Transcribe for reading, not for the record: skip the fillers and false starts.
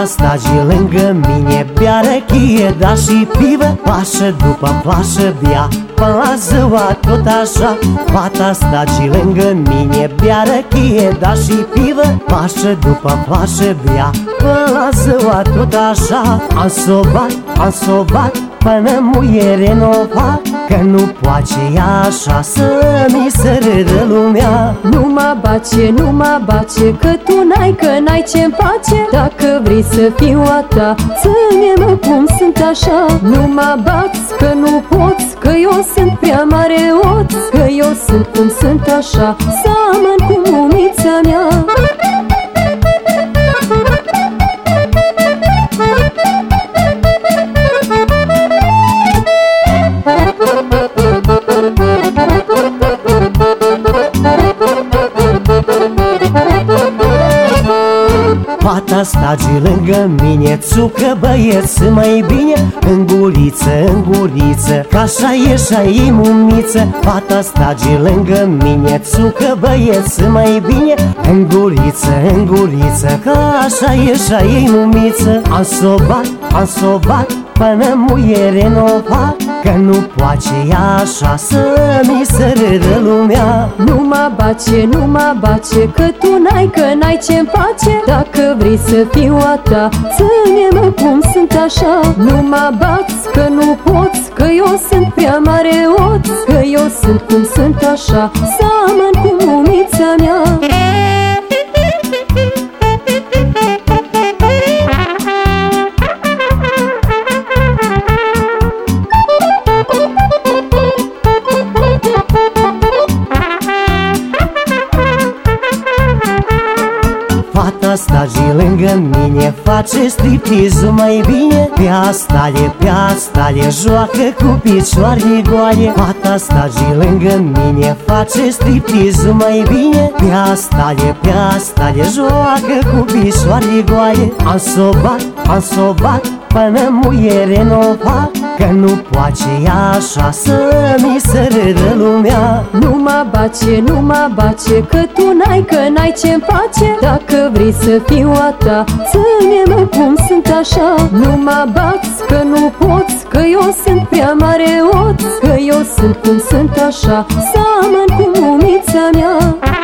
Fata stage lângă mine, bea răchie, da și pivă, pașă după pașă bea, până la ziua tot așa. Fata stage lângă mine, bea răchie, da și pivă, pașă după pașă bea, până la ziua tot așa. Am sobat până muie renovat, că nu poate ea așa să mi se râdă lumea. Nu mă bace, că tu n-ai ce-mi face. Dacă vrei să fiu a ta, ține-mă cum sunt așa. Nu mă bați, că nu poți, că eu sunt prea mare oț, că eu sunt cum sunt așa, seamăn cu mumița mea. Fata stage lângă mine, țucă băieți mai bine, în guriță, că așa e și-a ei mumiță. Fata stage lângă mine, țucă băieți mai bine, în guriță, că așa e și-a ei mumiță. Am sobat până muie renovat, că nu poate ea așa să mi se râdă lumea. Nu mă bace, că tu n-ai ce-mi face. Dacă vrei să fiu a ta, ține-mă cum sunt așa. Nu mă bați, că nu poți, că eu sunt prea mare oț, că eu sunt cum sunt așa, seamăn cu mumița mea. Fata stage lângă mine, face striptease mai bine, pe asta le joacă cu picioarele goale. Fata stage lângă mine, face striptease mai bine, pe asta le joacă cu picioarele goale. Am sobat până muie renovat, că nu poate ea așa să mi se râdă lumea. Nu mă bace, că tu n-ai ce-mi face. Dacă vrei să fiu a ta, ține-mă cum sunt așa. Nu mă bați, că nu poți, că eu sunt prea mare oț, că eu sunt cum sunt așa, seamăn cu mumița mea.